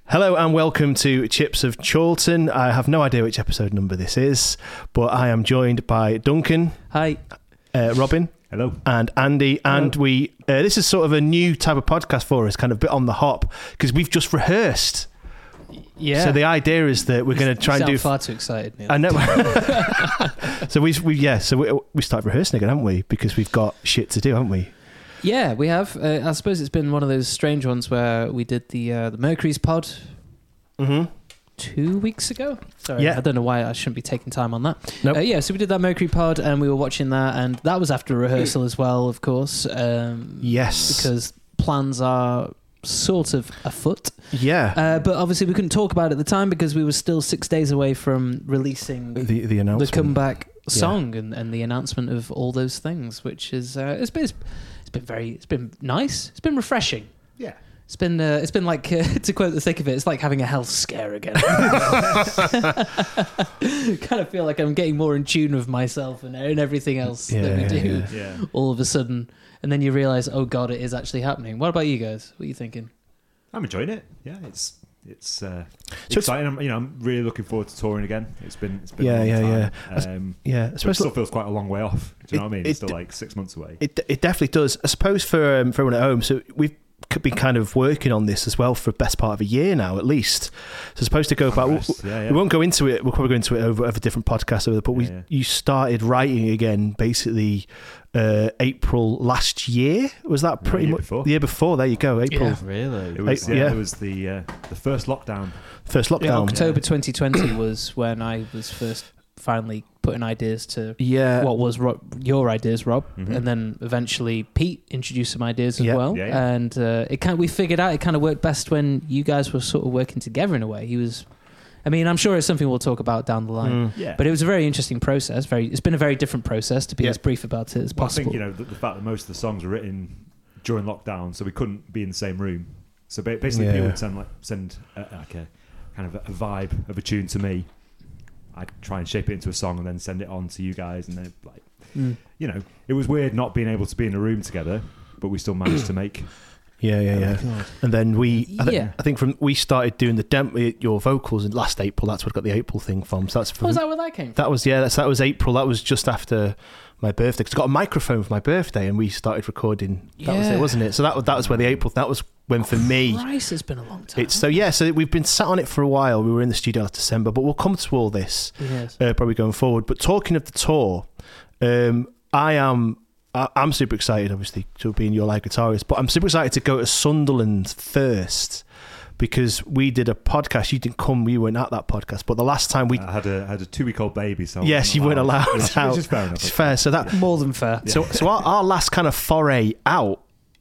Hello and welcome to Chips of Chorlton. I have no idea which episode number this is, but I am joined by Duncan. Hi. Robin. Hello. And Andy. Hello. And we this is sort of a new type of podcast for us, kind of a bit on the hop, because we've just rehearsed. Yeah. So the idea is that we're going to try and do... far too excited, Neil. I know. So we started rehearsing again, haven't we? Because we've got shit to do, haven't we? Yeah, we have. I suppose it's been one of those strange ones where we did the Mercury's pod 2 weeks ago. Sorry, Yeah. I don't know why I shouldn't be taking time on that. Nope. So we did that Mercury pod and we were watching that, and that was after rehearsal as well, of course. Yes. Because plans are sort of afoot. Yeah. But obviously we couldn't talk about it at the time because we were still 6 days away from releasing the announcement. the comeback song and the announcement of all those things, which is it's been nice. It's been refreshing. Yeah. It's been like to quote the thick of it, it's like having a health scare again. Kind of feel like I'm getting more in tune with myself and everything else that we do. Yeah. All of a sudden, and then you realise, oh god, it is actually happening. What about you guys? What are you thinking? I'm enjoying it. Yeah, it's exciting. I'm really looking forward to touring again. It's been a long time. But it still feels quite a long way off. Do you know what I mean? It's still like 6 months away. It definitely does. I suppose for everyone at home, so we've been kind of working on this as well for the best part of a year now, at least. So supposed to go back. We won't go into it. We'll probably go into it over different podcasts. But you started writing again basically April last year. Was that pretty much the year before? There you go, April. Yeah, really? It was. It was the first lockdown. First lockdown. Yeah, October 2020 was when I was first finally putting ideas to what was your ideas, Rob, and then eventually Pete introduced some ideas as well. Yeah. And we figured out it kind of worked best when you guys were sort of working together in a way. I'm sure it's something we'll talk about down the line. But it was a very interesting process. It's been a very different process, to be as brief about it as possible. I think the fact that most of the songs were written during lockdown, so we couldn't be in the same room. So basically, people would send a kind of a vibe of a tune to me. I'd try and shape it into a song and then send it on to you guys, and then it was weird not being able to be in a room together, but we still managed to make. Yeah. And then I think we started doing your vocals in last April. That's what I got the April thing from. So that's is that where that came from? That was that was April. That was just after my birthday, because I got a microphone for my birthday and we started recording. That was it, wasn't it? So that was where the April. That was when for me. Christ, it's been a long time. So we've been sat on it for a while. We were in the studio last December, but we'll come to all this probably going forward. But talking of the tour, I'm super excited, obviously, to being your live guitarist, but I'm super excited to go to Sunderland first, because we did a podcast. You didn't come, we weren't at that podcast, but the last time I had a 2-week-old baby, so yes, you weren't allowed out. Which is fair enough. It's fair. So that more than fair. So our last kind of foray out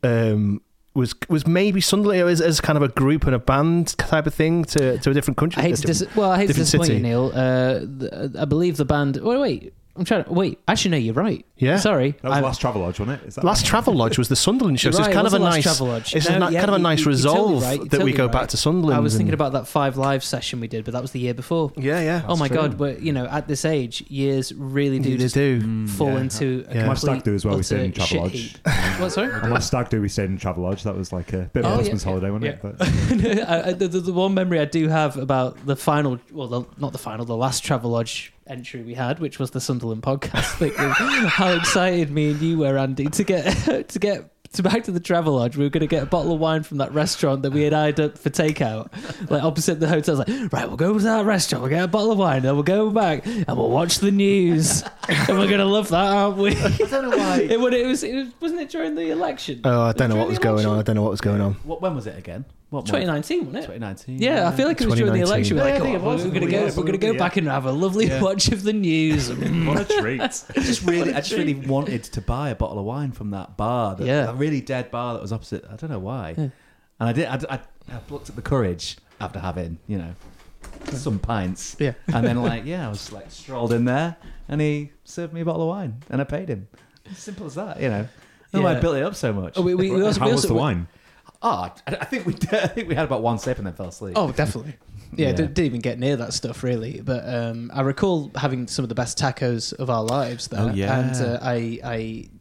was maybe Sunderland as kind of a group and a band type of thing to a different country. I hate to disappoint you, Neil. I believe the band. Wait. Actually, no, you're right. Yeah. Sorry. That was Last Travelodge, wasn't it? Last Travelodge was the Sunderland show. So it's kind of a nice Travelodge. It's kind of a nice resolve that we go back to Sunderland. I was thinking about that 5 Live session we did, but that was the year before. Yeah. Oh my God! But at this age, years really do fall into a my stag do as well. We stayed in Travelodge. What? Sorry. On my stag do, we stayed in Travelodge. That was like a bit of a husband's holiday, wasn't it? But the one memory I do have about the final, the last Travelodge entry we had, which was the Sunderland podcast thing, how excited me and you were, Andy, to get back to the Travelodge. We were going to get a bottle of wine from that restaurant that we had eyed up for takeout, like opposite the hotel. I was like, right, we'll go to that restaurant, we'll get a bottle of wine, then we'll go back and we'll watch the news, and we're going to love that, aren't we? I don't know why. It wasn't it during the election? Oh, I don't know what was going on. When was it again? 2019, wasn't it? 2019. Yeah, I feel like it was during the election. We're like, it was. we're going to go back and have a lovely watch of the news. What a treat! I just really wanted to buy a bottle of wine from that bar, that really dead bar that was opposite. I don't know why. Yeah. And I did. I plucked up the courage after having some pints. Yeah. And then I was strolled in there, and he served me a bottle of wine, and I paid him. As simple as that. I don't know why I built it up so much. How was the wine? I think we had about one sip and then fell asleep. Oh, definitely. Yeah, didn't even get near that stuff really. But I recall having some of the best tacos of our lives there. Oh, yeah. And I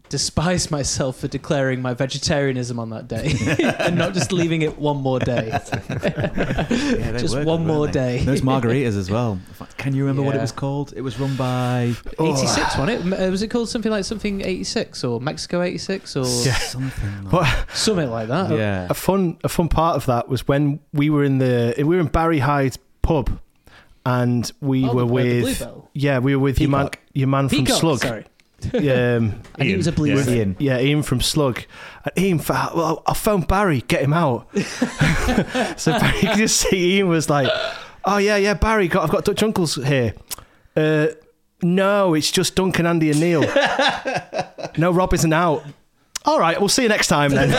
despise myself for declaring my vegetarianism on that day and not just leaving it one more day. Just one more day. Those margaritas as well. Can you remember what it was called? It was run by 86, wasn't it? Was it called something 86 or Mexico 86 or something like that? Yeah. A fun part of that was when we were in Barry Hyde's pub, and we were with your man from Slug. Sorry. And he was a believer. Ian. Yeah, Ian from Slug. And Ian, I phoned Barry, get him out. So Barry, you could just see Ian was like, oh yeah, Barry, I've got Dutch uncles here. No, it's just Duncan, Andy and Neil. No, Rob isn't out. All right, we'll see you next time then.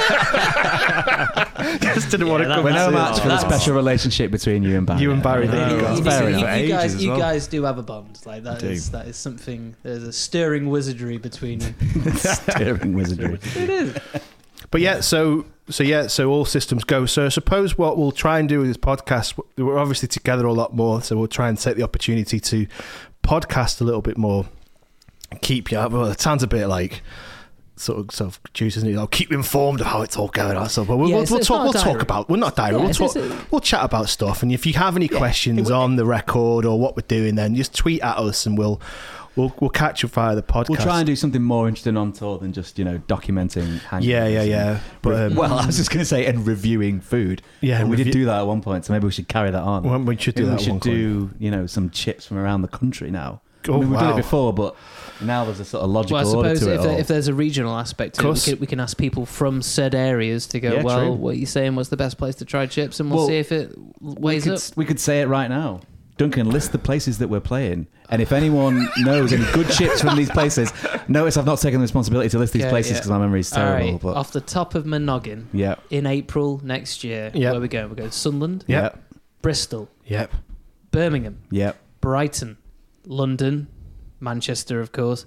Just didn't want to come. We're no match for the special relationship between you and Barry. You and Barry, there you go. Fair enough. You guys do have a bond. Like that is something. There's a stirring wizardry between you. Stirring wizardry. It is. But so all systems go. So I suppose what we'll try and do with this podcast, we're obviously together a lot more, so we'll try and take the opportunity to podcast a little bit more. Keep you. Well, it sounds a bit like sort of producers, I'll keep you informed of how it's all going on. So, but we'll talk about. We're not direct. We'll chat about stuff. And if you have any questions on the record or what we're doing, then just tweet at us, and we'll catch up via the podcast. We'll try and do something more interesting on tour than just documenting. Yeah. But I was just going to say, and reviewing food. Yeah, we did do that at one point, so maybe we should carry that on. Well, we should do that. We should do some chips from around the country now. Oh, we've done it before, but now there's a sort of logical order to it. If there's a regional aspect to it, we can ask people from said areas to go, true. What are you saying was the best place to try chips? And we'll see if it weighs up. We could say it right now. Duncan, list the places that we're playing. And if anyone knows any good chips from these places, notice I've not taken the responsibility to list these places because my memory is terrible. Right. But off the top of my noggin, in April next year, where are we going? We're going to Sunderland, Bristol, Birmingham, Brighton, London, Manchester, of course,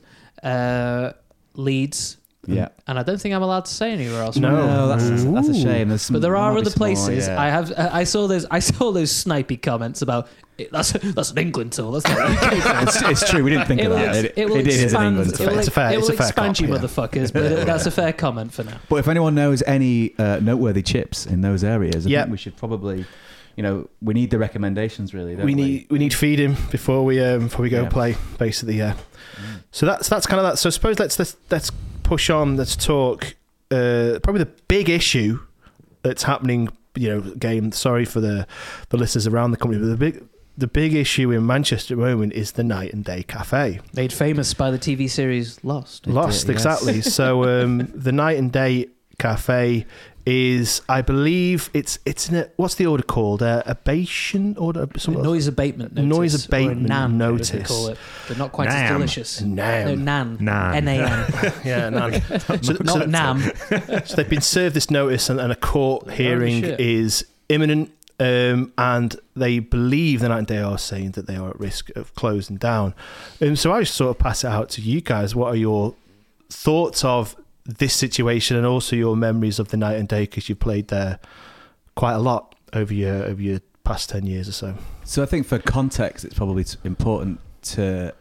Leeds. Yeah, and I don't think I'm allowed to say anywhere else. No, that's a shame. But there are other places. I saw those snipey comments about that's an England tour. That's not it's true. We didn't think of that. It is an England tour. It's a fair expand you motherfuckers, but that's a fair comment for now. But if anyone knows any noteworthy chips in those areas, I think we should probably. We need the recommendations, really. Don't we need feeding before we go play, basically. So that's kind of that. So I suppose let's push on. Let's talk. Probably the big issue that's happening. Again, sorry for the listeners around the company, but the big issue in Manchester at the moment is the Night and Day Cafe, made famous by the TV series Lost. Exactly. So the Night and Day Cafe is, I believe, it's in a, what's the order called? Abation order? Noise abatement notice. Noise abatement NAN, notice. They call it. They're not quite as delicious. NAM. NAN. NAN. Yeah, NAN. Not NAM. So they've been served this notice, and a court hearing is imminent. And they believe the Night and Day are saying that they are at risk of closing down. So I just sort of pass it out to you guys. What are your thoughts of this situation, and also your memories of the Night and Day, because you played there quite a lot over your past 10 years or so? So I think for context, it's probably important to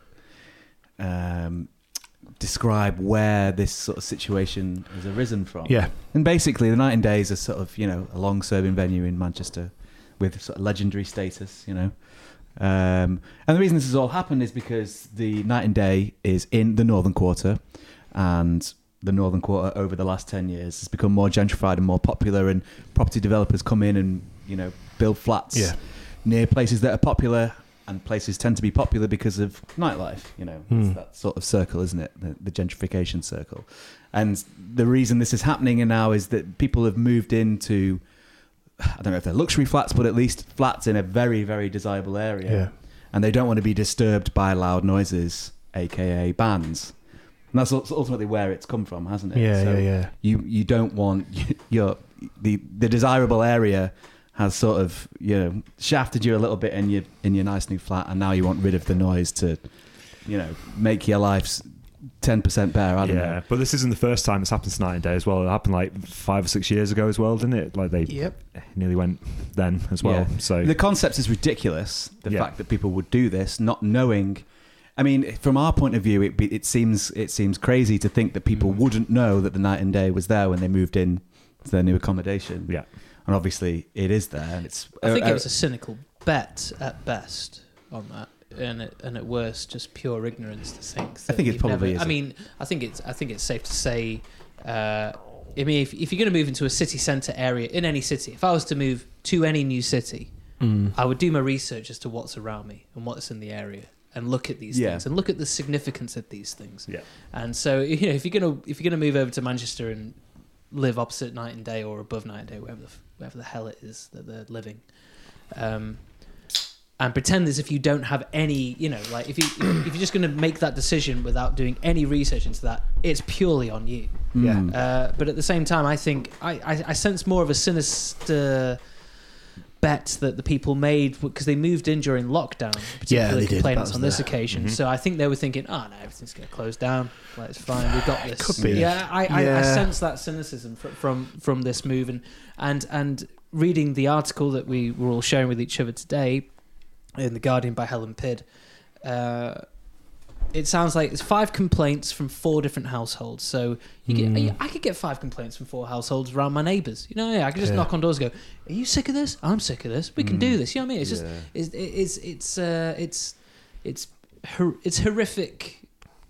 describe where this sort of situation has arisen from. Yeah. And basically, the Night and Day is a sort of, a long-serving venue in Manchester with sort of legendary status, And the reason this has all happened is because the Night and Day is in the Northern Quarter, and the Northern Quarter over the last 10 years has become more gentrified and more popular, and property developers come in and, build flats near places that are popular, and places tend to be popular because of nightlife. It's that sort of circle, isn't it? The gentrification circle. And the reason this is happening now is that people have moved into, I don't know if they're luxury flats, but at least flats in a very, very desirable area. Yeah. And they don't want to be disturbed by loud noises, aka bands. And that's ultimately where it's come from, hasn't it? Yeah. You don't want the desirable area has sort of shafted you a little bit in your nice new flat, and now you want rid of the noise to make your life 10% better. I don't know. But this isn't the first time it's happened to Night and Day as well. It happened like 5 or 6 years ago as well, didn't it? Like they nearly went then as well. So the concept is ridiculous. The fact that people would do this, not knowing. I mean, from our point of view, it seems crazy to think that people wouldn't know that the Night and Day was there when they moved in to their new accommodation. Yeah, and obviously it is there. And I think it was a cynical bet at best on that, and at worst, just pure ignorance to think. I think it probably is. I mean, I think it's safe to say. I mean, if you're going to move into a city centre area in any city, if I was to move to any new city, I would do my research as to what's around me and what's in the area, and look at these things and look at the significance of these things. Yeah. And so, you know, if you're gonna move over to Manchester and live opposite Night and Day or above Night and Day, wherever the hell it is that they're living, and pretend as if you don't have any, you know, like if you're just going to make that decision without doing any research into that, it's purely on you. Yeah. But at the same time, I think I sense more of a sinister bet that the people made because they moved in during lockdown, particularly complainants on this occasion. So I think they were thinking, oh no, everything's going to close down. Like, it's fine, we've got this. Could be. Yeah, I sense that cynicism from this move, and reading the article that we were all sharing with each other today in The Guardian by Helen Pidd, it sounds like it's 5 complaints from 4 different households. So I could get 5 complaints from 4 households around my neighbours. You know, I could just knock on doors and go, "Are you sick of this? I'm sick of this. We can do this." You know what I mean? It's just it's horrific.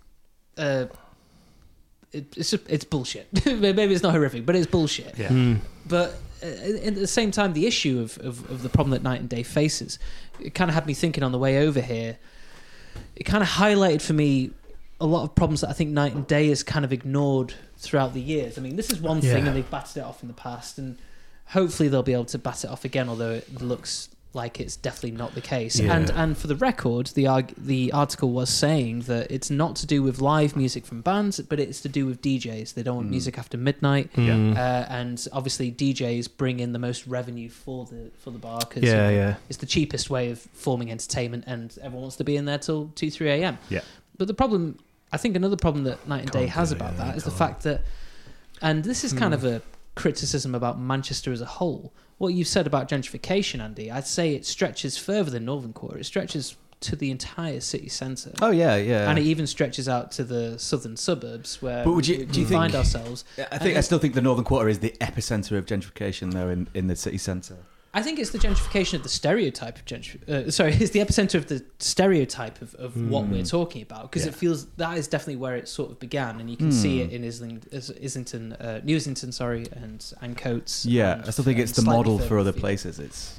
It's bullshit. Maybe it's not horrific, but it's bullshit. Yeah. But at the same time, the issue of the problem that Night and Day faces, it kind of had me thinking on the way over here. It kind of highlighted for me a lot of problems that I think Night and Day has kind of ignored throughout the years. I mean, this is one thing, and they've batted it off in the past, and hopefully they'll be able to bat it off again, although it looks like it's definitely not the case. And for the record, the article was saying that it's not to do with live music from bands, but it's to do with DJs. They don't want music after midnight, and obviously DJs bring in the most revenue for the bar because it's the cheapest way of forming entertainment, and everyone wants to be in there till 2-3 a.m. Yeah. But the problem, I think, another problem that Night and Day has about that is the fact that, and this is kind of a criticism about Manchester as a whole. What you said about gentrification, Andy, I'd say it stretches further than Northern Quarter. It stretches to the entire city centre. Oh yeah, yeah. And it even stretches out to the southern suburbs where do you find ourselves. I still think the Northern Quarter is the epicentre of gentrification, though, in the city centre. I think it's the gentrification of the stereotype of it's the epicenter of the stereotype of what we're talking about, because it feels that is definitely where it sort of began, and you can see it in Islington, New Islington, and Coates. Yeah, I still think it's the model for other places.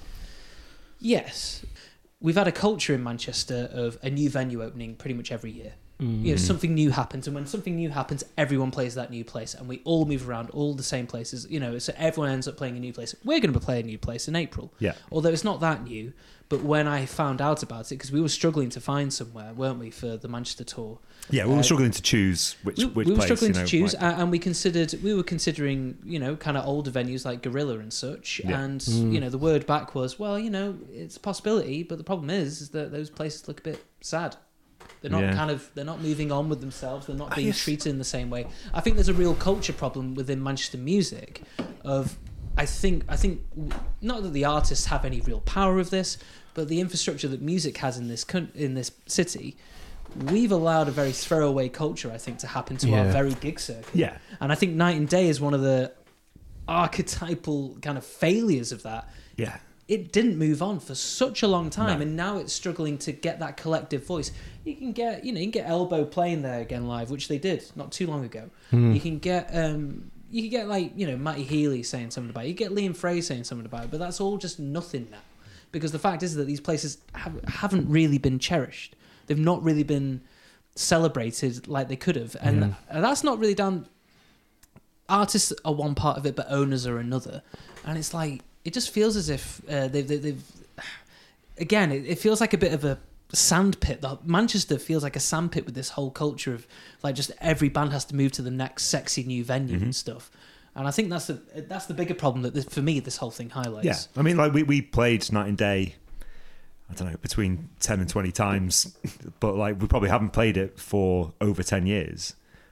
Yes, we've had a culture in Manchester of a new venue opening pretty much every year. You know, something new happens, and when something new happens, everyone plays that new place, and we all move around all the same places. You know, so everyone ends up playing a new place. We're going to play a new place in April. Yeah. Although it's not that new, but when I found out about it, because we were struggling to find somewhere, weren't we, for the Manchester tour? Yeah, we were struggling to choose which place. We were struggling to choose, and we were considering, you know, kind of older venues like Gorilla and such. Yeah. And you know, the word back was, well, you know, it's a possibility, but the problem is that those places look a bit sad. They're not they're not moving on with themselves. They're not being treated in the same way. I think there's a real culture problem within Manchester music. I think not that the artists have any real power of this, but the infrastructure that music has in this city, we've allowed a very throwaway culture, I think, to happen to our very gig circuit. Yeah, and I think Night and Day is one of the archetypal kind of failures of that. Yeah. It didn't move on for such a long time, and now it's struggling to get that collective voice. You can get Elbow playing there again live, which they did not too long ago. You can get like, you know, Matty Healy saying something about it. You get Liam Frey saying something about it, but that's all just nothing now, because the fact is that these places haven't really been cherished. They've not really been celebrated like they could have, and that's not really down. Artists are one part of it, but owners are another, and it's like. It just feels as if they've again, it feels like a bit of a sandpit. Manchester feels like a sandpit with this whole culture of like just every band has to move to the next sexy new venue and stuff. And I think that's the bigger problem that for me this whole thing highlights. Yeah, I mean, like we played Night and Day, I don't know, between 10 and 20 times, but like we probably haven't played it for over 10 years.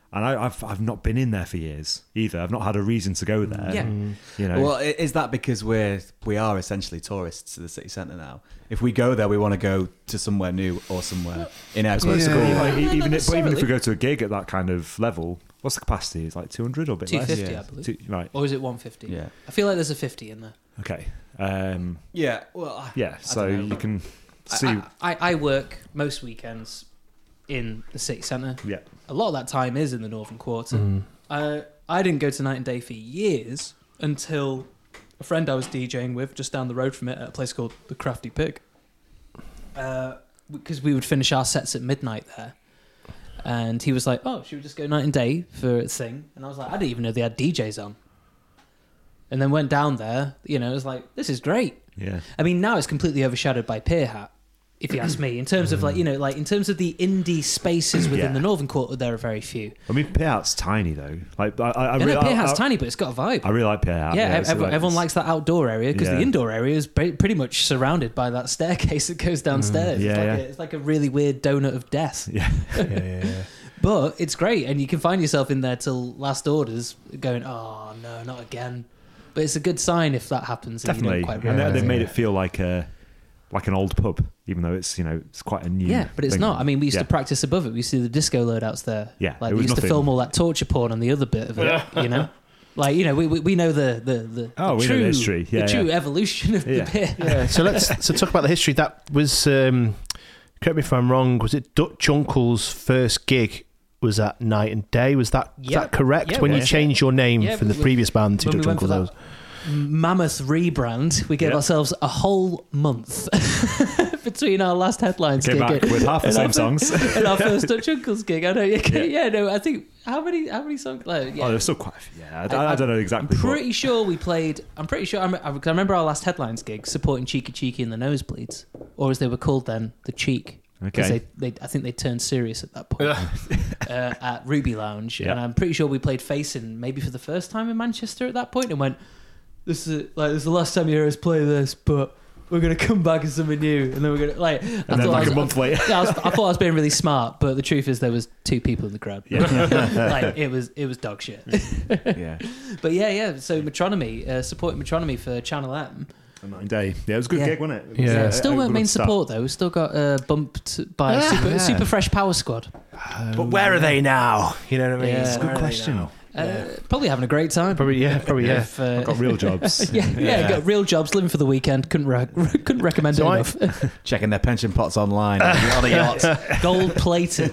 And I've not been in there for years either. I've not had a reason to go there. Yeah. You know. Well, is that because we are essentially tourists to the city centre now? If we go there, we want to go to somewhere new or somewhere in our school. Even if we go to a gig at that kind of level, what's the capacity? It's like 200 or a bit 250, less? I believe. Right. Or is it 150? Yeah. I feel like there's a 50 in there. Okay. Yeah. Well. So you can see. I work most weekends in the city centre. Yeah. A lot of that time is in the Northern Quarter. I didn't go to Night and Day for years until a friend I was DJing with just down the road from it at a place called The Crafty Pig. Because we would finish our sets at midnight there. And he was like, oh, should we just go Night and Day for a thing? And I was like, I didn't even know they had DJs on. And then went down there, it was like, this is great. Yeah. I mean, now it's completely overshadowed by Pier Hat, if you ask me. In terms of in terms of the indie spaces within the Northern Quarter, there are very few. I mean, Pier Hat's tiny though. Like Pier Hat's tiny, but it's got a vibe. I really like Pier Hat. Yeah, everyone likes that outdoor area because the indoor area is pretty much surrounded by that staircase that goes downstairs. It's like a really weird donut of death. Yeah. But it's great, and you can find yourself in there till last orders, going, "Oh no, not again." But it's a good sign if that happens. Definitely, and they've made it feel like an old pub, even though it's it's quite a new. Yeah, but it's thing. not. I mean, we used to practice above it. We used to do the disco loadouts there. Yeah, like we used to film all that torture porn on the other bit of it. Like we know the we true know the history. The true evolution of the bit. Yeah. So let's talk about the history. That was correct me if I'm wrong. Was it Dutch Uncle's first gig? Was at Night and Day? Was that correct? When you changed your name from the previous band to Dutch Uncle's? Mammoth rebrand, we gave ourselves a whole month between our last headlines gig back with half the same songs and our first Dutch Uncle's gig. I know. I think how many songs? There's still quite a few. I don't know exactly. I'm pretty sure we played. I remember our last headlines gig supporting Cheeky Cheeky and the Nosebleeds, or as they were called then, the Cheek. Okay. I think they turned serious at that point at Ruby Lounge, and I'm pretty sure we played Facing maybe for the first time in Manchester at that point, and went, "This is the last time you hear us play this, but we're gonna come back as something new." And then we're gonna a month later, I thought I was being really smart, but the truth is there was 2 people in the crowd. Yeah. it was dog shit. Yeah. But So Metronomy, supporting Metronomy for Channel M. Night and Day. Yeah, it was a good gig, wasn't it? Yeah. Still weren't main support though. We still got bumped by Super Fresh Power Squad. But where are they now? You know what I mean? Yeah. It's a good question. Probably having a great time. Probably. I've got real jobs. Got real jobs, living for the weekend. Couldn't recommend it enough. Checking their pension pots online on a yacht. Gold plated.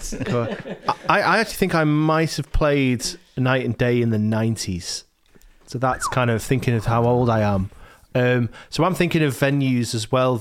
I actually think I might have played Night and Day in the 90s. So that's kind of thinking of how old I am. So I'm thinking of venues as well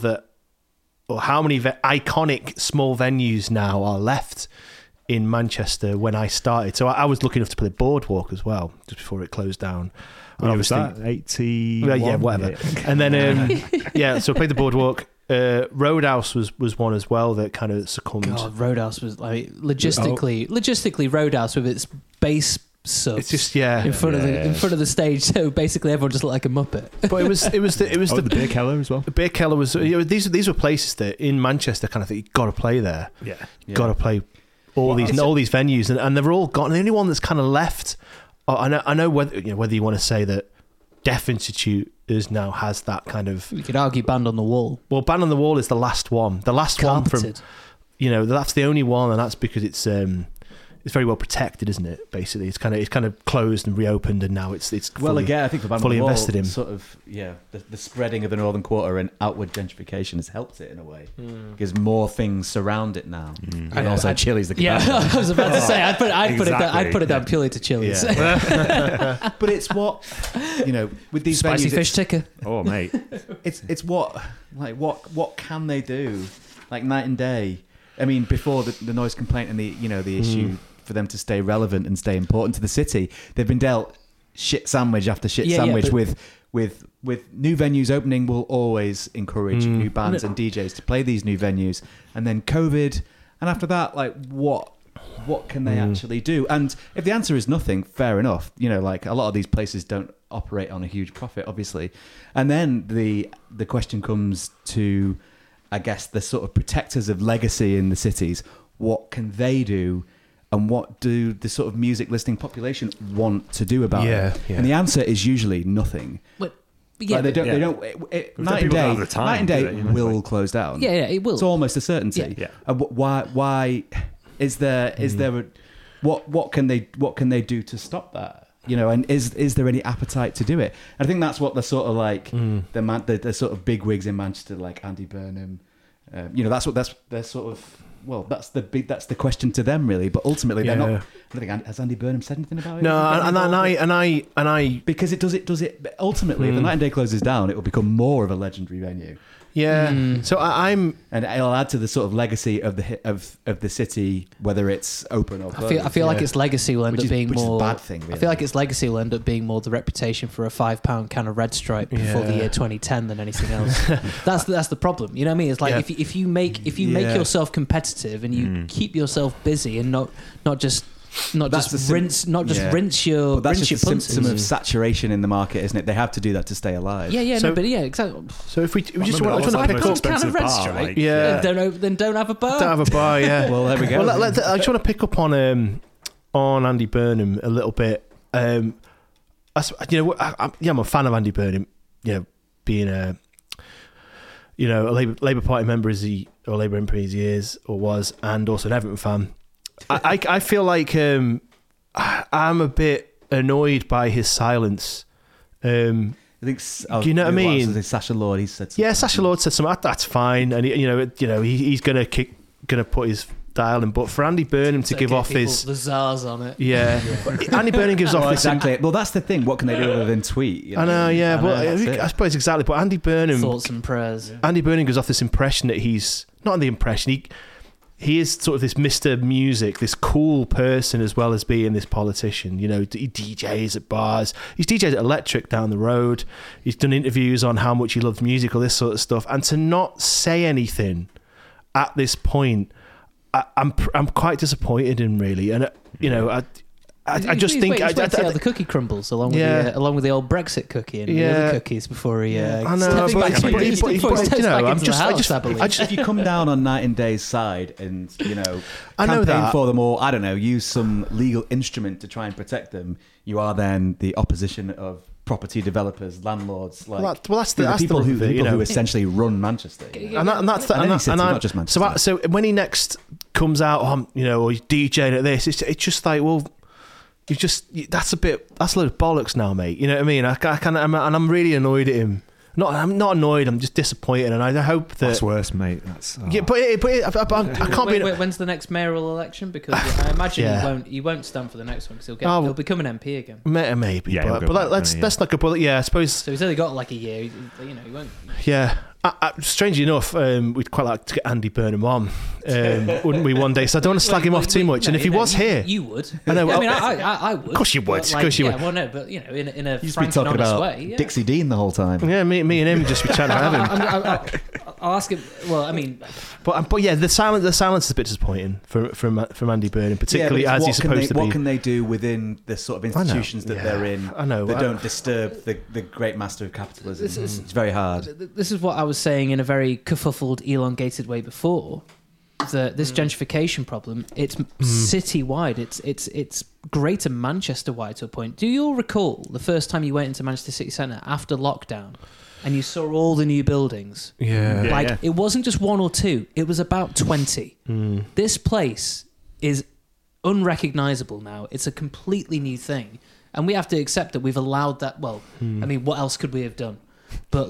or how many iconic small venues now are left in Manchester when I started. So I was lucky enough to play Boardwalk as well, just before it closed down. And was that 80? Yeah, whatever. Yeah. And then, so I played the Boardwalk. Roadhouse was one as well that kind of succumbed. God, Roadhouse was like logistically Roadhouse with its bass subs. It's just in front of the stage. So basically, everyone just looked like a muppet. But it was the Beer Keller as well. The Beer Keller was. These were places that in Manchester kind of think you got to play there. Yeah, got to play all these venues, and they're all gone. And the only one that's kind of left. I know whether you want to say that Deaf Institute now has that kind of. You could argue Band on the Wall. Well, Band on the Wall is the last one. The last Carpeted. one from. That's the only one, and that's because it's very well protected, isn't it? Basically, it's kind of closed and reopened, and now it's fully, again, I think the Band fully on the Wall invested in. Sort of, the spreading of the Northern Quarter and outward gentrification has helped it in a way because more things surround it now, and also Chili's the I was about to say I'd put it down purely to Chili's. Yeah. But it's what with these spicy venues, fish ticker. Oh mate, it's what can they do like Night and Day? I mean, before the noise complaint and the issue for them to stay relevant and stay important to the city, they've been dealt shit sandwich after shit sandwich with new venues opening will always encourage new bands and DJs to play these new venues. And then COVID, and after that, like what can they actually do? And if the answer is nothing, fair enough. Like a lot of these places don't operate on a huge profit, obviously. And then the question comes to, I guess, the sort of protectors of legacy in the cities. What can they do? and what do the sort of music listening population want to do about it? Yeah. And the answer is usually nothing. But yeah, Like they don't. Night and Day will close down. Yeah, it will. It's almost a certainty. Yeah. Why is there a, what can they do to stop that? You know, and is there any appetite to do it? And I think that's what the sort of like the sort of bigwigs in Manchester, like Andy Burnham. You know, that's they're sort of. Well, that's the question to them really. But ultimately, they're not. I think has Andy Burnham said anything about it? No, and I because it does it. Ultimately, if the Night and Day closes down, it will become more of a legendary venue. Yeah. So I'm, and it'll add to the sort of legacy of the city, whether it's open or closed. I feel like its legacy will end up being more. Which is a bad thing, really. I feel like its legacy will end up being more the reputation for a £5 can of Red Stripe before the year 2010 than anything else. that's the problem. You know what I mean? It's like if you make yourself competitive and you keep yourself busy and not just rinse your. But that's rinse just your a symptom of saturation in the market, isn't it? They have to do that to stay alive. Exactly. So if we just want to pick up, can of Red Stripe, then don't have a bar. Don't have a bar, yeah. Well, there we go. Well, I just want to pick up on Andy Burnham a little bit. I'm a fan of Andy Burnham. You know, being a Labour Party member as he is or was, and also an Everton fan. I feel like I'm a bit annoyed by his silence. I think, do you know what I mean? Sacha Lord, he said something. Yeah, Sacha Lord said something. That's fine, and he's gonna put his dial in. But for Andy Burnham to give off his the czars on it, Andy Burnham gives off exactly. Well, that's the thing. What can they do other than tweet? You know? I know, yeah. I suppose exactly. But Andy Burnham, thoughts and prayers. Andy Burnham gives off this impression that he's not the impression he is sort of this Mr. Music, this cool person as well as being this politician. You know, he DJs at bars. He's DJed at Electric down the road. He's done interviews on how much he loves music, all this sort of stuff. And to not say anything at this point, I'm quite disappointed in, really. And I just think how the cookie crumbles along with the old Brexit cookie and the other cookies before he. I know, if you come down on Night and Day's side and I know campaign for them, or I don't know, use some legal instrument to try and protect them, you are then the opposition of property developers, landlords, that's the people thing, who essentially run Manchester, not just Manchester. So when he next comes out on, or he's DJing at this, it's just like, well. That's a load of bollocks now, mate. You know what I mean? I'm really annoyed at him. I'm not annoyed. I'm just disappointed, and I hope that that's worse, mate. Yeah, but I can't be. When's the next mayoral election? Because I imagine he won't stand for the next one because he'll become an MP again. Maybe, but let's not go. But yeah, I suppose. So he's only got like a year. He won't. Yeah. Strangely enough, we'd quite like to get Andy Burnham on, wouldn't we, one day? So I don't want to slag him off too much. And if he was here... You would. I know. I would. Of course you would. Well, no, but, in a frank and honest way. Yeah. Dixie Dean the whole time. Yeah, me and him just be chatting about him. I'll ask him... Well, I mean... But yeah, the silence is a bit disappointing from Andy Burnham, particularly as he's supposed to be. What can they do within the sort of institutions that they're in that don't disturb the great master of capitalism? It's very hard. This is what I was saying in a very kerfuffled, elongated way before. This gentrification problem, it's city-wide. It's Greater Manchester-wide to a point. Do you all recall the first time you went into Manchester City Centre after lockdown and you saw all the new buildings? Yeah. It wasn't just one or two. It was about 20. This place is unrecognisable now. It's a completely new thing. And we have to accept that we've allowed that. Well, I mean, what else could we have done? But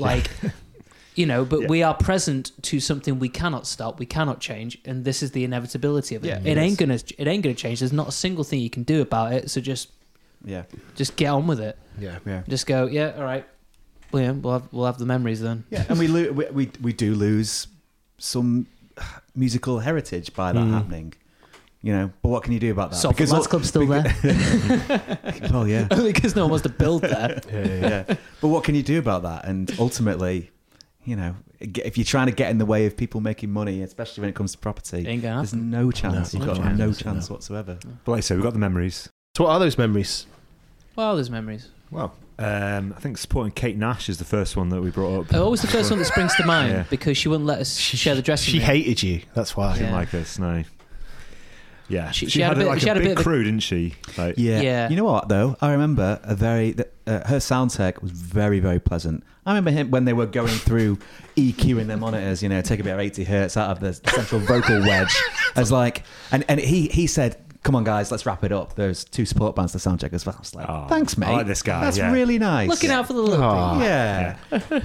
we are present to something we cannot stop, we cannot change, and this is the inevitability of it. Yeah, it ain't gonna change. There's not a single thing you can do about it. So just get on with it. Yeah. Just go. Yeah, all right. Well, yeah, we'll have the memories then. Yeah, and we do lose some musical heritage by that happening. But what can you do about that? Because Lads Club's still there. Well, yeah. Only because no one wants to build there. Yeah. But what can you do about that? And ultimately, if you're trying to get in the way of people making money, especially when it comes to property, there's no chance. You've got no chance whatsoever. But like I say, we've got the memories. So what are those memories? Well, there's memories. Well, I think supporting Kate Nash is the first one that we brought up. Always the first one that springs to mind because she wouldn't let us share the dressing room. She hated you. That's why. She didn't like us, no. Yeah, she had a bit crew, didn't she? Like, yeah. You know what though? I remember her sound tech was very, very pleasant. I remember him when they were going through EQing their monitors, take a bit of 80 hertz out of the central vocal wedge. As like, and he said, "Come on, guys, let's wrap it up." There's 2 support bands to sound check as well. I was like, "Thanks, mate. I like this guy. That's really nice." Looking out for the little people. Yeah.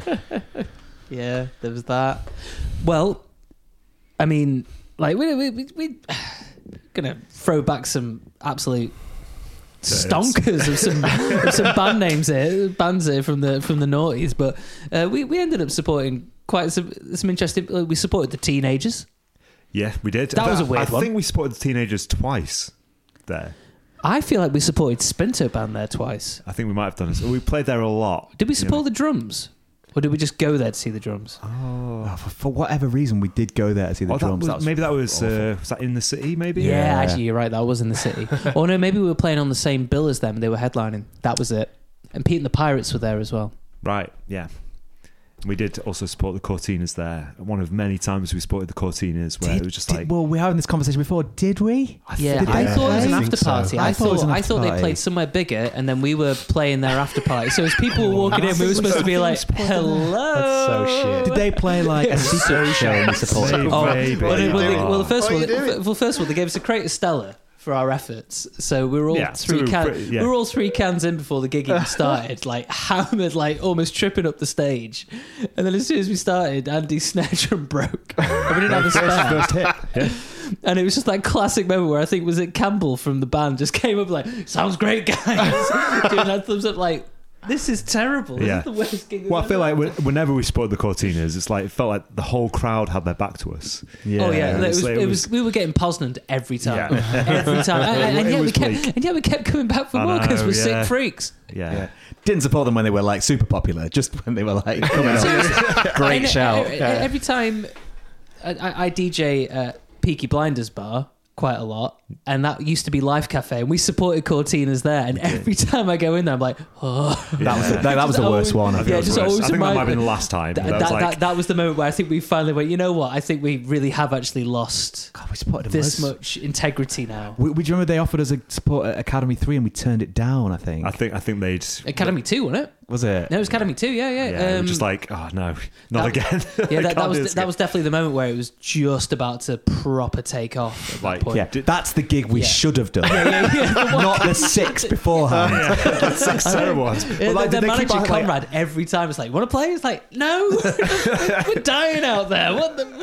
Yeah, there was that. Well, I mean, like we gonna throw back some absolute stonkers of some band names here, bands here from the noughties, but we ended up supporting quite some interesting. We supported the Teenagers. Yeah, we did. That was a weird one. I think we supported the Teenagers twice there. I feel like we supported Spinto Band there twice. I think we might have done it. We played there a lot. Did we support the drums? Or did we just go there to see the drums? Oh, for whatever reason, we did go there to see the drums. Maybe that was that in the city, maybe? Yeah, actually, you're right. That was in the city. Or no, maybe we were playing on the same bill as them. They were headlining. That was it. And Pete and the Pirates were there as well. Right, yeah. We did also support the Cortinas there. One of many times we supported the Cortinas where it was just like... Well, we were having this conversation before. Did we? I thought it was an after party. I thought they played somewhere bigger and then we were playing their after party. So as people were walking in, we were supposed to be like, hello. That's so shit. Did they play like a secret show and we supported? Well, first of all, they gave us a crate of Stella for our efforts. So we were all we were all 3 cans in before the gig even started, like hammered, like almost tripping up the stage. And then as soon as we started, Andy's snare drum broke. And we didn't have a spare. First hit. Yeah. And it was just that classic moment where I think was it Campbell from the band just came up like, "Sounds great, guys." Doing that thumbs up like, this is terrible. This is the worst gig. Well, I feel like whenever we supported the Cortinas, it felt like the whole crowd had their back to us. Yeah. Oh yeah, it was. We were getting Poznan'd every time, every time, and yet we kept coming back for more because we're sick freaks. Yeah. Didn't support them when they were like super popular. Just when they were like coming up. Great shout. Every time I DJ Peaky Blinders bar quite a lot, and that used to be Life Cafe, and we supported Cortinas there, and every time I go in there I'm like, oh, that was the worst one. I think that might have been the last time. That was the moment where I think we finally went, you know what, I think we really have actually lost this much integrity now. Do you remember they offered us a support at Academy 3 and we turned it down? I think they'd Academy 2, wasn't it? Was it? No, it was Academy 2. Yeah. Just like, oh no, not again. Yeah, that was definitely the moment where it was just about to proper take off. At that point. Yeah, that's the gig we should have done. Not the 6 beforehand. The 6 terrible ones. The manager Conrad every time it's like, want to play? It's like, no, we're dying out there.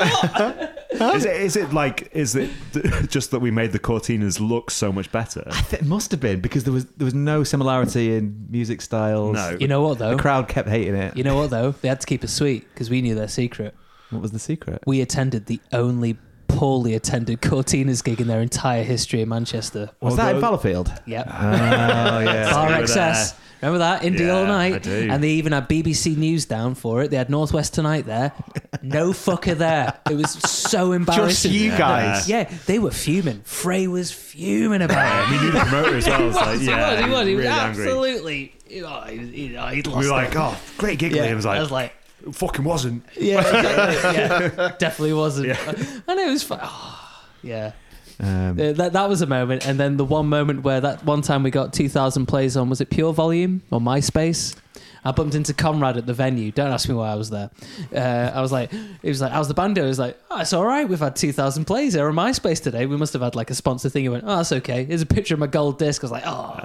What? Is it just that we made the Cortinas look so much better? It must have been because there was no similarity in music styles. No. You know what though? The crowd kept hating it. You know what though? They had to keep it sweet because we knew their secret. What was the secret? We attended the only poorly attended Cortinas gig in their entire history in Manchester. Was that in Fallowfield? Yep. Oh yeah. Bar XS. Remember that? Indie all night. I do. And they even had BBC News down for it. They had Northwest Tonight there. No fucker there. It was so embarrassing. Just you guys. Yeah, they were fuming. Frey was fuming about it. We knew the promoter as well. He was really absolutely. He'd lost we were like, oh, great gig. I was like, it fucking wasn't. Yeah, exactly. Yeah, definitely wasn't. Yeah. And it was fun. Oh, yeah. That was a moment, and then the one moment where that one time we got 2,000 plays on, was it Pure Volume or MySpace? I bumped into Conrad at the venue. Don't ask me why I was there. I was like, he was like, how's the band? I was like, oh, it's all right. We've had 2,000 plays here on MySpace today. We must have had like a sponsor thing. He went, oh, that's okay. Here's a picture of my gold disc. I was like,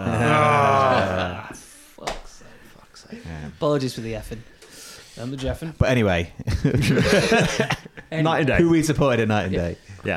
fuck's sake. Yeah. Apologies for the effing. I'm the Jeffin. But anyway. Night and Day. Who we supported at Night and Day. Yeah.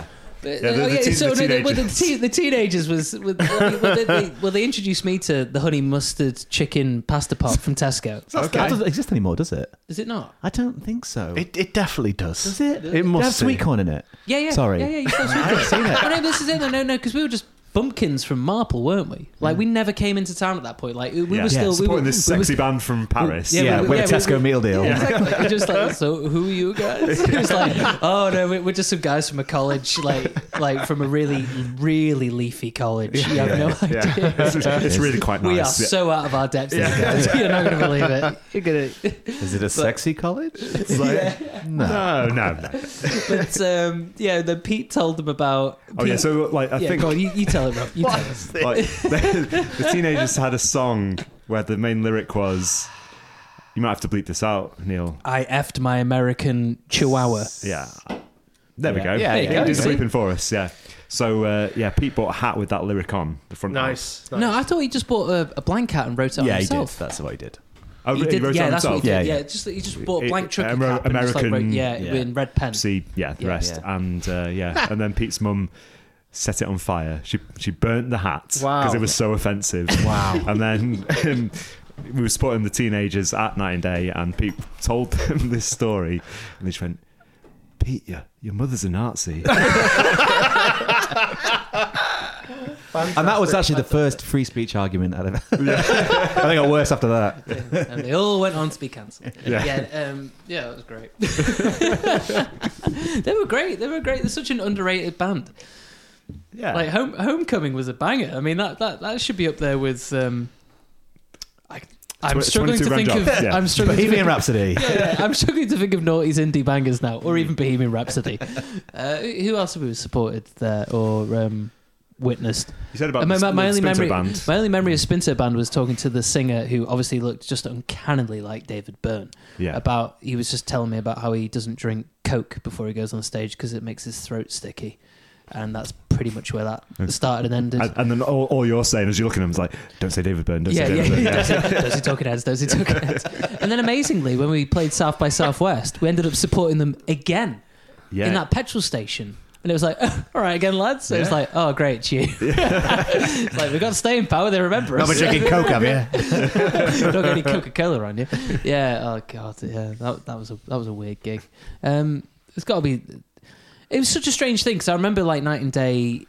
The teenagers was they introduced me to the honey mustard chicken pasta pot from Tesco. That doesn't exist anymore, does it? Does it not? I don't think so. It definitely does. Does it? It must have sweet corn in it. Yeah. Sorry. Yeah. You still sweet corn. I've seen it. Oh, no, this is it. No, because we were just bumpkins from Marple, weren't we? Like, we never came into town at that point. Like, we were still supporting this sexy band from Paris. with a Tesco meal deal. Yeah, exactly. We're just like, so who are you guys? It's like, oh no, we're just some guys from a college, like from a really, really leafy college. You have no idea. It's really quite nice. We are so out of our depth, guys. You're not going to believe it. You're gonna. Is it a sexy college? It's like, no. But then Pete told them about. So like I think. Go on, you tell it, Rob. You tell us. Like the Teenagers had a song where the main lyric was, you might have to bleep this out, Neil. I effed my American Chihuahua. Yeah. There we go. Yeah, he did the bleeping for us. Yeah. So Pete bought a hat with that lyric on the front. Nice. No, I thought he just bought a blank hat and wrote it on himself. He did. That's what he did. Oh, he did, wrote it on that's himself? what he did. He just bought a blank trucker cap and American, just wrote, in red pen. See, the rest. Yeah. And and then Pete's mum set it on fire. She burnt the hat because it was so offensive. Wow. And then we were supporting the Teenagers at Night and Day, and Pete told them this story, and they just went, Pete, your mother's a Nazi. And that was actually the first free speech argument I'd ever. I think it got worse after that. And they all went on to be cancelled. That was great. They were great. They're such an underrated band. Yeah, like Homecoming was a banger. I mean, that should be up there with. I'm struggling to think of. Yeah. I'm struggling. Bohemian Rhapsody. I'm struggling to think of Naughty's indie bangers now, or even Bohemian Rhapsody. Who else have we supported there or witnessed? You said about my only Spinter Band. My only memory of Spinter Band was talking to the singer, who obviously looked just uncannily like David Byrne. Yeah. He was just telling me about how he doesn't drink Coke before he goes on stage because it makes his throat sticky. And that's pretty much where that started and ended. And then all you're saying as you're looking at him is like, don't say David Byrne, don't say David Byrne. Does he talking heads? And then amazingly, when we played South by Southwest, we ended up supporting them again in that petrol station. And it was like, oh, all right, again, lads. So it's like, oh, great, it's you. It's like, we've got staying power, they remember us. Not drinking Coke, have you? Don't got any Coca-Cola on you. Yeah, oh, God, yeah, that was a weird gig. It's got to be... It was such a strange thing, because I remember, like, Night and Day,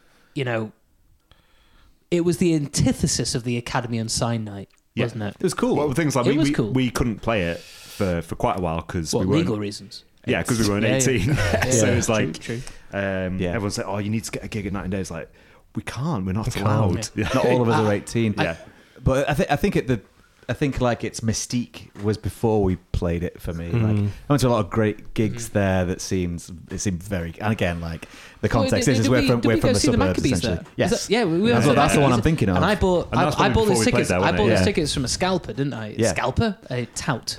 it was the antithesis of the Academy Unsigned night, wasn't it? It was cool. Well, things like we couldn't play it for quite a while because we weren't... legal reasons. Yeah, because we weren't 18. So it's like... True. Everyone said, oh, you need to get a gig at Night and Day. It's like, we can't. We're not allowed. Yeah. Not all of us are 18. Yeah. But I think like its mystique was before we played it for me. Like I went to a lot of great gigs there that seemed very, and again, like the context is we're from the suburbs essentially. Yes, that's the one I'm thinking of. And I bought those tickets. I bought those tickets from a scalper, didn't I? Yeah. Scalper, a tout.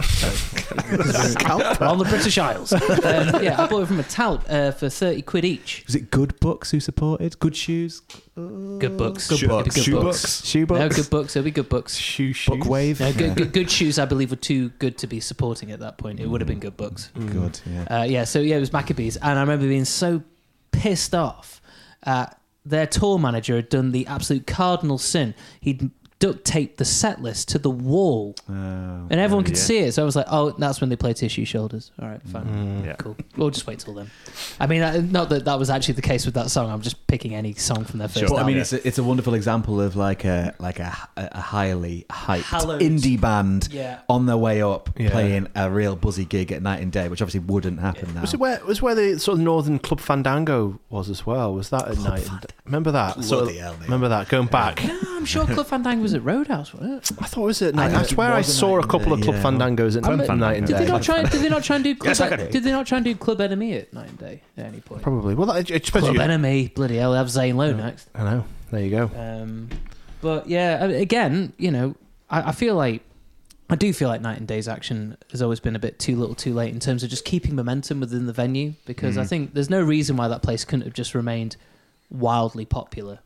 Scalper on the British Isles. I bought it from a tout for 30 quid each. Was it Good Books who supported? Good Shoes. Good Books. Shoe Books. Shoe Books. No, Good Books. It'll be Good Books. Book Wave. No, good Shoes, I believe, were too good to be supporting at that point. It would have been Good Books. Good, So it was Maccabees. And I remember being so pissed off at their tour manager had done the absolute cardinal sin. He'd duct taped the set list to the wall. And everyone could see it. So I was like, oh, that's when they play Tissue Shoulders. All right, fine. Cool. We'll just wait till then. I mean, not that was actually the case with that song. I'm just picking any song from their first album. I mean, it's a wonderful example of like a highly hyped indie band on their way up playing a real buzzy gig at Night and Day, which obviously wouldn't happen now. Was where the sort of Northern Club Fandango was as well? Was that at Night and Day? Remember that? Remember that? Going back. No, I'm sure Club Fandango was at Roadhouse, wasn't it? I thought it was at Night. I swear I saw a couple of Club Fandangos at Night and Day. Did they not try and do Club Enemy at Night and Day at any point? Probably. Well, Club Enemy, bloody hell, they have Zane Lowe next. I know. There you go. But yeah, again, I feel like I do feel like Night and Day's action has always been a bit too little, too late in terms of just keeping momentum within the venue, because I think there's no reason why that place couldn't have just remained wildly popular.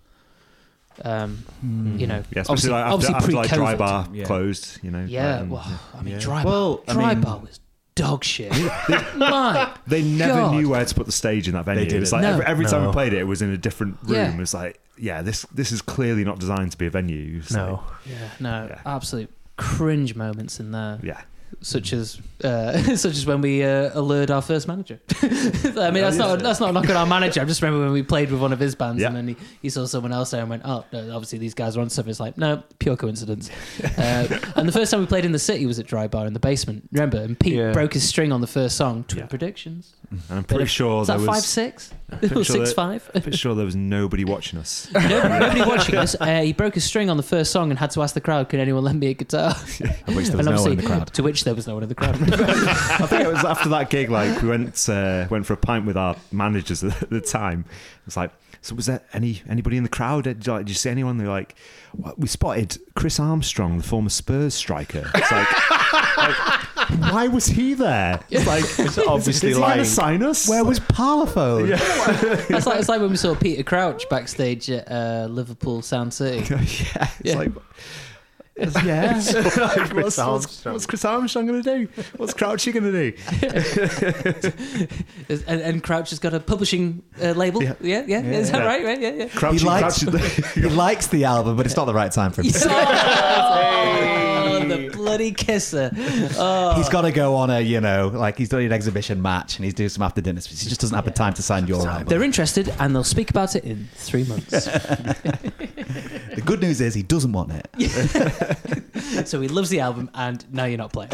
Especially after Dry Bar closed, Dry Bar was dog shit. They never knew where to put the stage in that venue. It was like every time we played it, it was in a different room. It was like, this is clearly not designed to be a venue. Absolute cringe moments in there. Yeah. such as when we allured our first manager. I mean, that's not a knock on our manager. I just remember when we played with one of his bands, and then he saw someone else there and went, "Oh, no, obviously these guys are on stuff." It's like, no, pure coincidence. And the first time we played in the city was at Dry Bar in the basement. Remember? And Pete broke his string on the first song. Twin predictions. And I'm pretty sure there was 5-6 or 6-5. I'm pretty sure there was nobody watching us. Nobody watching us. He broke his string on the first song and had to ask the crowd, "Can anyone lend me a guitar?" Which there was no one in the crowd. To which there was no one in the crowd. I think it was after that gig. Like we went for a pint with our managers at the time. It's like, so was there anybody in the crowd? Did you see anyone? They're like, well, we spotted Chris Armstrong, the former Spurs striker. It's like why was he there? It's like, it's obviously lying. To sign us? Where was Parlophone? Yeah. It's like when we saw Peter Crouch backstage at Liverpool Sound City. It's like. Yeah. What's Chris Armstrong going to do? What's Crouchy going to do? and Crouch has got a publishing label. Yeah. Is that right? Right? Yeah. He likes the album, but it's not the right time for him. Oh, the bloody kisser. Oh. He's got to go on he's doing an exhibition match and he's doing some after dinners. He just doesn't have the time to sign your album. They're interested and they'll speak about it in 3 months. The good news is he doesn't want it. So he loves the album and now you're not playing.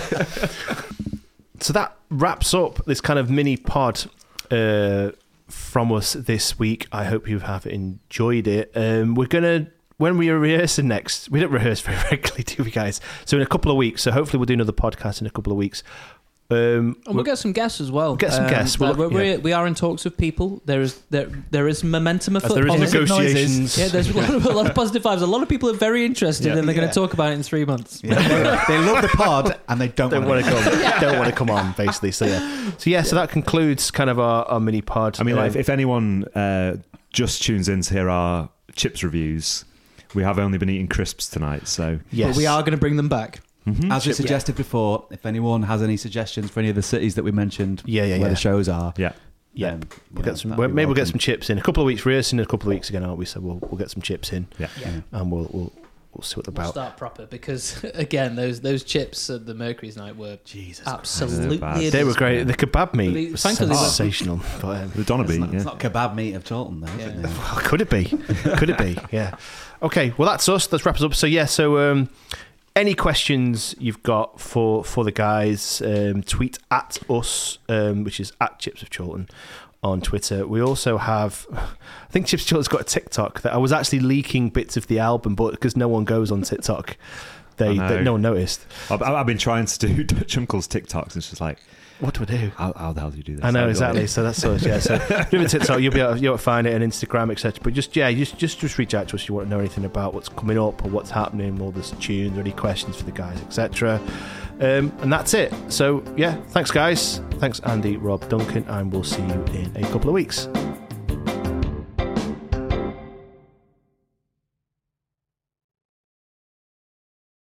So that wraps up this kind of mini pod from us this week. I hope you have enjoyed it. We're going to, when we are rehearsing next, we don't rehearse very regularly, do we, guys? So in a couple of weeks, so hopefully we'll do another podcast in a couple of weeks. And we'll get some guests as well. Get some guests. We are in talks with people. There is momentum afoot. There is negotiations. Yeah, there's a lot of positive vibes. A lot of people are very interested, and they're going to talk about it in 3 months. Yeah. They love the pod, and they don't want to come. Don't want to come on, basically. So that concludes kind of our mini pod. I mean, if anyone just tunes in to hear our chips reviews, we have only been eating crisps tonight, so yes, but we are going to bring them back. Mm-hmm. As we suggested before, if anyone has any suggestions for any of the cities that we mentioned, where the shows are, we'll get some. Maybe we'll get some chips in a couple of weeks. Rehearsing in a couple of weeks again, aren't we? So we'll get some chips in, and we'll see what they're about. We'll start proper because again, those chips at the Mercury's night were absolutely. They were great. The kebab meat was sensational. The doner beef, it's not kebab meat of Chorlton, though. Yeah. Well, could it be? Could it be? Yeah. Okay. Well, that's us. Let's wrap us up. So any questions you've got for the guys, tweet at us, which is at Chips of Chorlton on Twitter. We also have, I think Chips of Chorlton's got a TikTok that I was actually leaking bits of the album, but because no one goes on TikTok, no one noticed. I've been trying to do Dutch Uncle's TikToks, and it's just like, what do I do? How the hell do you do this? I know, exactly. So that's sort of, So do a TikTok, you'll be able to find it on Instagram, etc. But just reach out to us if you want to know anything about what's coming up or what's happening, all the tunes or any questions for the guys, etc. And that's it. So thanks guys. Thanks Andy, Rob, Duncan, and we'll see you in a couple of weeks.